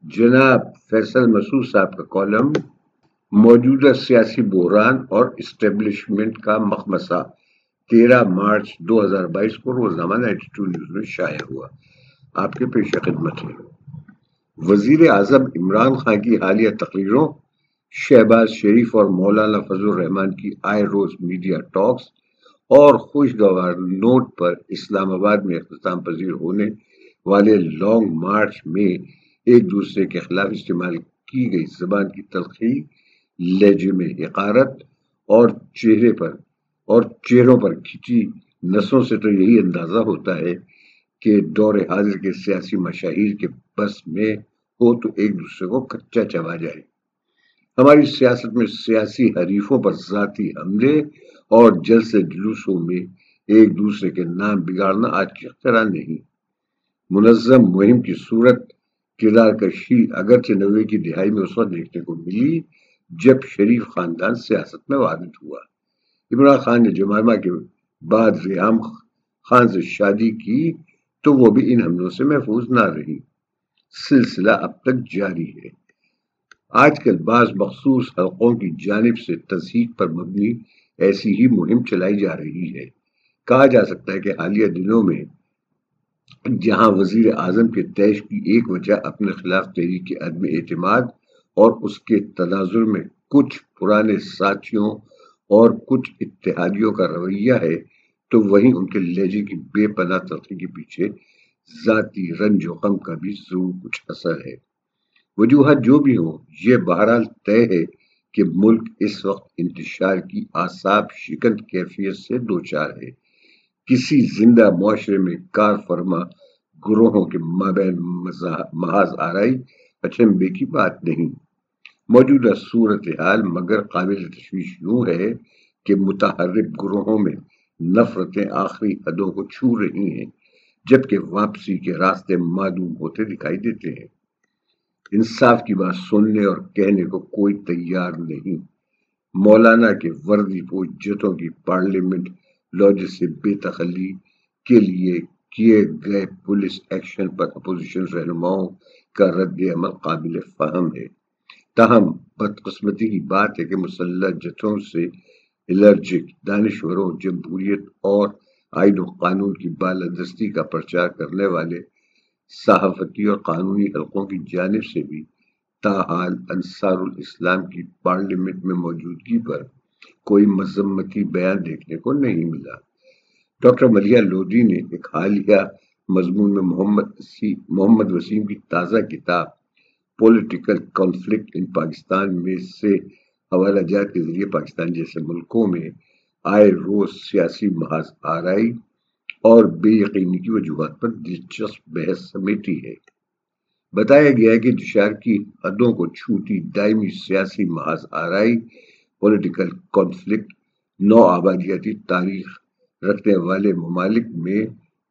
جناب فیصل مسعود صاحب کا کالم موجودہ سیاسی بحران اور اسٹیبلشمنٹ کا مخمصہ 13 مارچ 2022 کو روزنامہ 92 نیوز میں شائع ہوا۔ آپ کے پیش خدمت ہے۔ وزیر اعظم عمران خان کی حالیہ تقریروں، شہباز شریف اور مولانا فضل الرحمان کی آئے روز میڈیا ٹاکس اور خوشگوار نوٹ پر اسلام آباد میں اختتام پذیر ہونے والے لانگ مارچ میں ایک دوسرے کے خلاف استعمال کی گئی زبان کی تلخی، لہجے میں حقارت اور چہروں پر کھینچی نسوں سے تو یہی اندازہ ہوتا ہے کہ دور حاضر کے سیاسی مشاہیر کے بس میں ہو تو ایک دوسرے کو کچا چبا جائے۔ ہماری سیاست میں سیاسی حریفوں پر ذاتی حملے اور جلسے جلوسوں میں ایک دوسرے کے نام بگاڑنا آج کی اختراع نہیں۔ منظم مہم کی صورت کردار کشی اگرچہ 90 کی دہائی میں اس وقت دیکھنے کو ملی جب شریف خاندان سیاست میں وارد ہوا۔ عمران خان نے جمائمہ کے بعد ریحام خان سے شادی کی تو وہ بھی ان حملوں سے محفوظ نہ رہی۔ سلسلہ اب تک جاری ہے۔ آج کل بعض مخصوص حلقوں کی جانب سے تضحیک پر مبنی ایسی ہی مہم چلائی جا رہی ہے۔ کہا جا سکتا ہے کہ حالیہ دنوں میں جہاں وزیر اعظم کے طیش کی ایک وجہ اپنے خلاف تحریک عدم اعتماد اور اس کے تناظر میں کچھ پرانے ساتھیوں اور کچھ اتحادیوں کا رویہ ہے، تو وہیں ان کے لہجے کی بے پناہ تلخی کے پیچھے ذاتی رنج و غم کا بھی ضرور کچھ اثر ہے۔ وجوہات جو بھی ہوں، یہ بہرحال طے ہے کہ ملک اس وقت انتشار کی اعصاب شکن کیفیت سے دوچار ہے۔ کسی زندہ معاشرے میں کار فرما گروہوں کے مابین محض آرائی اچنبے کی بات نہیں۔ موجودہ صورتحال مگر قابل تشویش یوں ہے کہ متحرک گروہوں میں نفرتیں آخری حدوں کو چھو رہی ہیں، جبکہ واپسی کے راستے معدوم ہوتے دکھائی دیتے ہیں۔ انصاف کی بات سننے اور کہنے کو کوئی تیار نہیں۔ مولانا کے وردی پوش جتھوں کی پارلیمنٹ لاجز سے بے دخلی کے لیے کیے گئے پولیس ایکشن پر اپوزیشن رہنماؤں کا رد عمل قابل فہم ہے۔ تاہم بدقسمتی کی بات ہے کہ مسلح جتھوں سے الرجک دانشوروں، جمہوریت اور آئین و قانون کی بالادستی کا پرچار کرنے والے صحافتی اور قانونی حلقوں کی جانب سے بھی تاحال انصار الاسلام کی پارلیمنٹ میں موجودگی پر کوئی مذمتی بیان دیکھنے کو نہیں ملا۔ ڈاکٹر ملیحہ لودھی نے ایک حالیہ مضمون میں محمد وسیم کی تازہ کتاب پولیٹیکل کانفلکٹ ان پاکستان میں سے حوالہ جات کے ذریعے پاکستان جیسے ملکوں میں آئے روز سیاسی محاذ آرائی اور بے یقینی کی وجوہات پر دلچسپ بحث سمیٹی ہے۔ بتایا گیا ہے کہ انتشار کی حدوں کو چھوٹی دائمی سیاسی محاذ آرائی پولیٹیکل کانفلکٹ نو آبادیاتی تاریخ رکھنے والے ممالک میں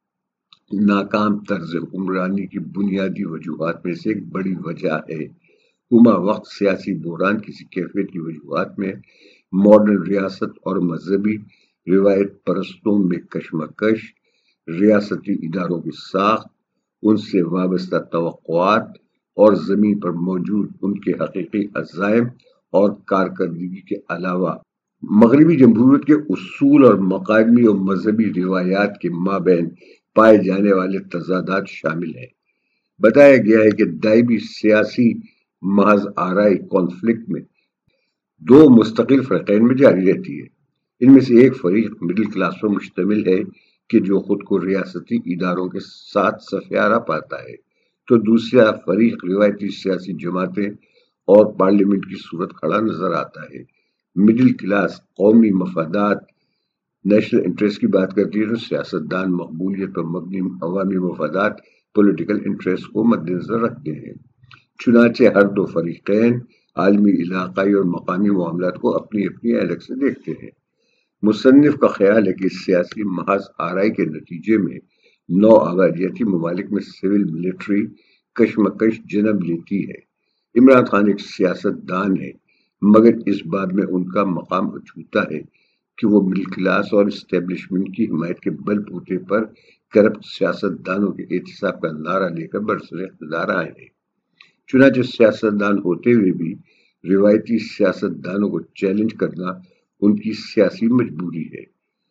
ناکام طرز حکمرانی کی بنیادی وجوہات میں سے ایک بڑی وجہ ہے۔ ہما وقت سیاسی بحران کسی کیفیت کی وجوہات میں ماڈرن ریاست اور مذہبی روایت پرستوں میں کشمکش، ریاستی اداروں کی ساخت، ان سے وابستہ توقعات اور زمین پر موجود ان کے حقیقی عزائم اور کارکردگی کے علاوہ مغربی جمہوریت کے اصول اور مقامی اور مذہبی روایات کے مابین پائے جانے والے تضادات شامل ہیں۔ بتایا گیا ہے کہ دائمی سیاسی محض آرائی کانفلکٹ میں دو مستقل فریقین میں جاری رہتی ہے۔ ان میں سے ایک فریق مڈل کلاس پر مشتمل ہے کہ جو خود کو ریاستی اداروں کے ساتھ سفیارہ پاتا ہے، تو دوسرا فریق روایتی سیاسی جماعتیں اور پارلیمنٹ کی صورت کھڑا نظر آتا ہے۔ مڈل کلاس قومی مفادات، نیشنل انٹرسٹ کی بات کرتی ہے، تو سیاستدان مقبولیت پر مبنی عوامی مفادات، پولیٹیکل انٹرسٹ کو مد نظر رکھتے ہیں۔ چنانچہ ہر دو فریقین عالمی، علاقائی اور مقامی معاملات کو اپنی اپنی اینک سے دیکھتے ہیں۔ مصنف کا خیال ہے کہ سیاسی محض آرائی کے نتیجے میں نو آبادیاتی ممالک میں سول ملٹری کشمکش جنم لیتی ہے۔ عمران خان ایک سیاست دان ہے، مگر اس بات میں ان کا مقام اچھوتا ہے کہ وہ مڈل کلاس اور اسٹیبلشمنٹ کی حمایت کے بل بوتے پر کرپٹ سیاست دانوں کے احتساب کا نعرہ لے کر برسر اقتدار آئے ہیں۔ चुनाचे सियासतदान होते हुए भी रिवायती सियासतदानों को चैलेंज करना उनकी सियासी मजबूरी है।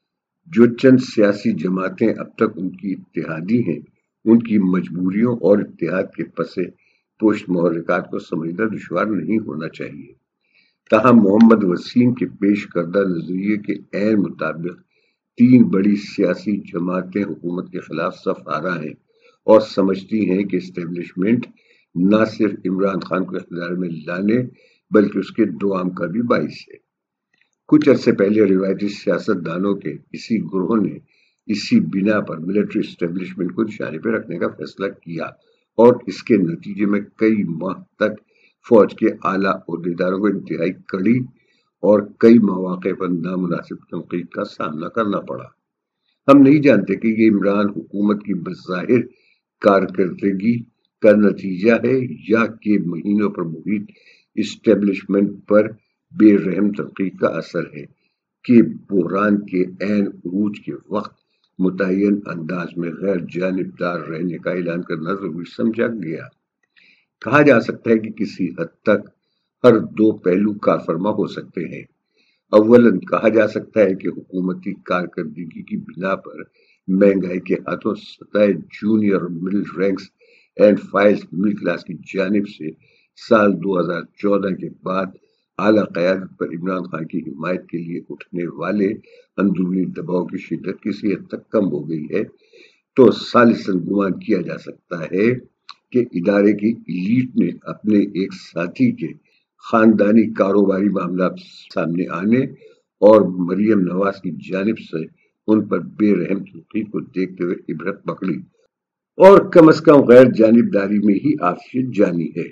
जो चंद सियासी जमातें अब तक उनकी इत्तेहादी हैं, उनकी मजबूरियों और इत्तेहाद के पसे पोस्ट महर्रिकात को समझना दुश्वार नहीं होना चाहिए। ताहम मोहम्मद वसीम के पेश करदा नजरिए के ऐन मुताबिक तीन बड़ी सियासी जमातें हुकूमत के खिलाफ सफ आरा हैं और समझती हैं कि इस्टेब्लिशमेंट न सिर्फ इमरान खान को इख्तियार में लाने बल्कि उसके दुआम का भी बाइस है। कुछ अरसे पहले रिवायती सियासतदानों के इसी ग्रोह ने इसी बिना पर मिलिट्री इस्टेब्लिशमेंट को निशाने पर रखने का फैसला किया और इसके नतीजे में कई माह तक फौज के आला ओहदेदारों को इंतहाई कड़ी और कई मौके पर नामुनासिब तनकीद का सामना करना पड़ा। हम नहीं जानते कि ये इमरान हुकूमत की बज़ाहिर कारकर्दगी का नतीजा है या कि महीनों पर मुहित इस्टेब्लिशमेंट पर बेरहम तनकीद का असर है कि बहरान के ऐन उरूज के वक्त मुतय्यन अंदाज में गैर जानिबदार रहने का ऐलान करना जरूरी समझा गया। कहा जा सकता है कि किसी हद तक हर दो पहलू कारफरमा हो सकते हैं। अव्वलन कहा जा सकता है कि हुकूमती कारकर्दगी की बिना पर महंगाई के हाथों सतह जूनियर और middle ranks and files middle class की जानिब से साल 2014 के बाद आला क़यादत पर इमरान खान की हिमायत के लिए उठने वाले अंदरूनी दबाव की शिद्दत किसी हद तक कम हो गई है, तो सालिसन गुमान किया जा सकता है कि इदारे की इलीट ने अपने एक साथी के खानदानी कारोबारी मामला सामने आने और मरियम नवाज की जानिब से उन पर बेरहम तनकीद को देखते हुए इबरत पकड़ी और कम से कम गैर जानिबदारी में ही आफियत जानी है।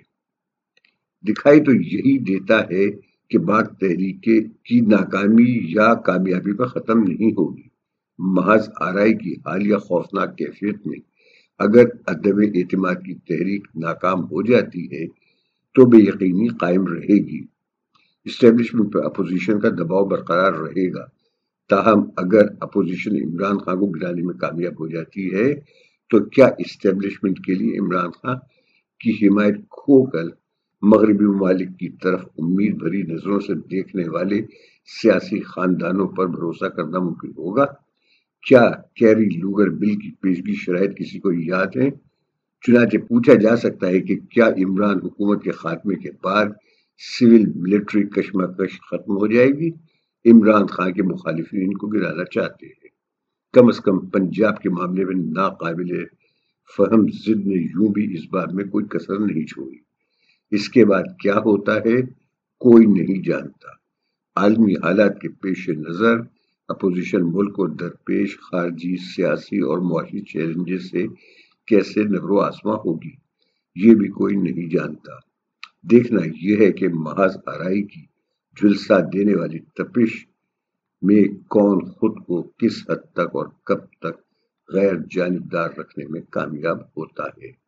दिखाई तो यही देता है कि बात तहरीके की नाकामी या कामयाबी पर खत्म नहीं होगी। महज आरआई की हालिया खौफनाक कैफियत में अगर अदम एतमाद की तहरीक नाकाम हो जाती है तो बेयकीनी कायम रहेगी। इस्टेब्लिशमेंट पर अपोजिशन का दबाव बरकरार रहेगा। ताहम अगर अपोजिशन इमरान खान को गिराने में कामयाब हो जाती है तो क्या इस्टेब्लिशमेंट के लिए इमरान खान की हिमायत खोकर मगरबी ममालिक की तरफ उम्मीद भरी नजरों से देखने वाले सियासी खानदानों पर भरोसा करना मुमकिन होगा? क्या कैरी लूगर बिल की पेशगी शराइत किसी को याद है? चुनाचे पूछा जा सकता है कि क्या इमरान हुकूमत के खात्मे के बाद सिविल मिलिट्री कशमकश खत्म हो जाएगी? इमरान खान के मुखालिफिन इनको गिराना चाहते हैं। कम से कम पंजाब के मामले में नाकाबिल फहम जिद ने यूं भी इस बात में कोई कसर नहीं छोड़ी। इसके बाद क्या होता है कोई नहीं जानता। आलमी हालात के पेश नजर अपोजिशन मुल्क को दरपेश खारजी सियासी और मुआशी चैलेंजेस से कैसे नगरो आसमां होगी ये भी कोई नहीं जानता। देखना यह है कि महज आराई की झुलसा देने वाली तपिश में कौन खुद को किस हद तक और कब तक गैर जानिबदार रखने में कामयाब होता है।